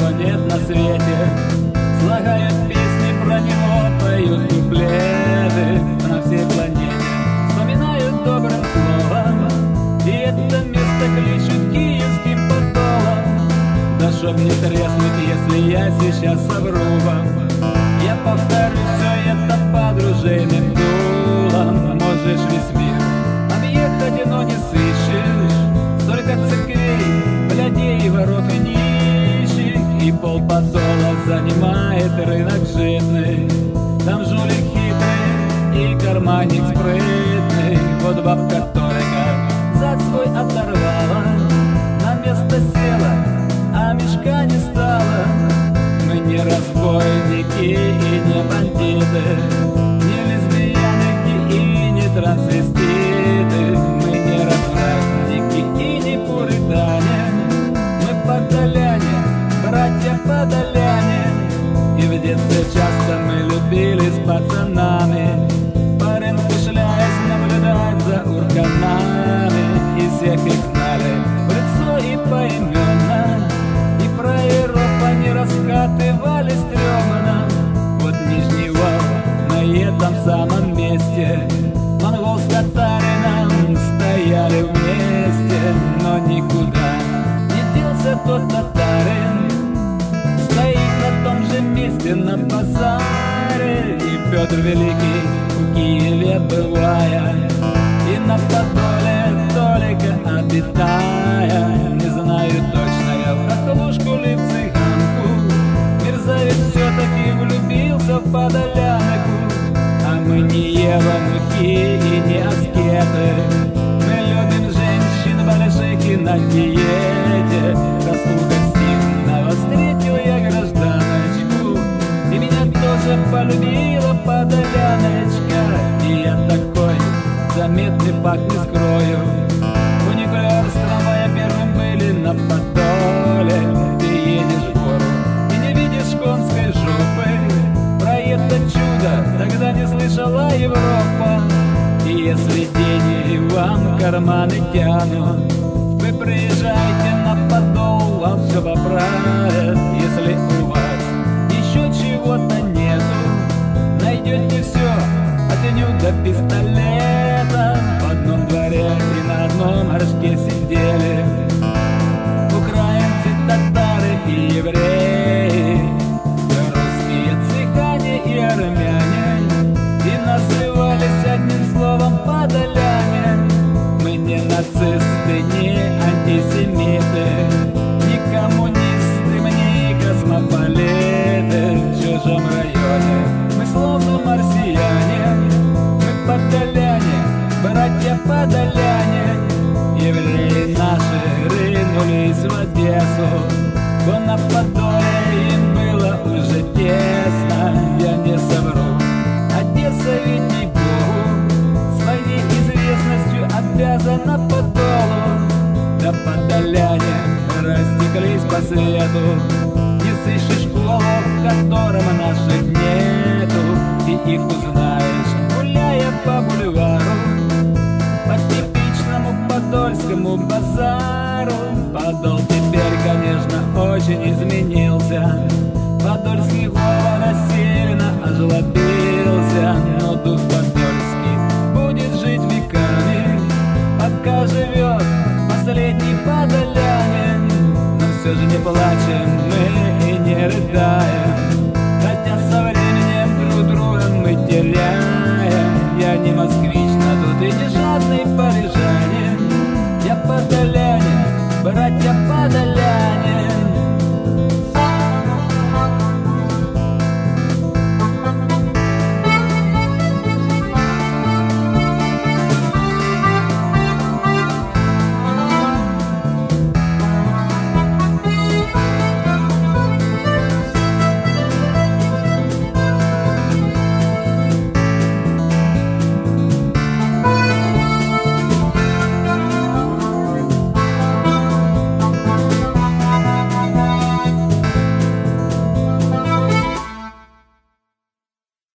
нет на свете. Слагают песни про него, поют куплеты на всей планете. Вспоминают добрым словом, и это место кличут киевским подолом. Да чтоб не треснуть, если я сейчас совру вам, я повторю все это под ружейным дулом. Можешь весь мир объехать, но не сыщешь столько церквей, блядей, воров и нищих. И полподола занимает рынок житный. Там жулик хитрый и карманник спрытный. Вот бабка только зад свой оторвала, на место села, а мешка не стало. Мы не разбойники и не бандиты, не лесбиянки и не трансвеститы. Мы не развратники и не пуритане. Мы подоляне, братья подоляне. И в детстве часто мы любили с пацанами по рынку шляясь наблюдать за урканами. И всех их знали в лицо и поименно, и про Европу они раскатывали стрёмно. Вот Нижний Вал на этом самом месте монгол с татарином стояли вместе. Но никуда не делся тот татарин, стоит на том же месте на базаре. И Петр Великий в Киеве бывая, и на Подоле только обитая. Не знаю точно я в хохлушку ли в цыганку, мерзавец все-таки влюбился в подолянку. А мы не Ева Мухи и не аскеты, мы любим женщин больших и на диете. Раз у гостиного встретил я гражданочку, и меня тоже полюбила подоляночка. И я такой заметный факт не скрою, фуникуляр с трамвая первым были на Подоле. Ты едешь в гору и не видишь конской жопы, про это чудо тогда не слышала Европа. И если деньги вам карманы тянут, вы приезжайте на Подол, вам все поправят. Если у вас еще чего-то нету, найдете все от теню до пистолета. В одном дворе и на одном горшке сидели украинцы, татары и евреи, русские, цыгане и армяне. И назывались одним словом подоляне. Мы не нацисты, не антисемиты, не коммунисты, мы не космополиты. В чужом районе мы словно марсиане. Мы подоляне, братья подоляне. Евреи наши ринулись в Одессу, бо на Подоле им было уже тесно. Я не совру, Одесса ведь не Богу своей известностью обязана Подолу. Да подоляне растеклись по свету, не сыщешь школу, в котором наших нету. И их узнаешь, гуляя по бульвару, по типичному подольскому базару. Подол теперь, конечно, очень изменился, подольский Вова сильно ожлобился. Но дух подольский будет жить веками, пока живет последний подолянин. Но все же не плачем мы и не рыдаем, хотя со временем друг друга мы теряем. Я не москвич, но тут и не жадный парижанин. Я подолянин, братья подоляне.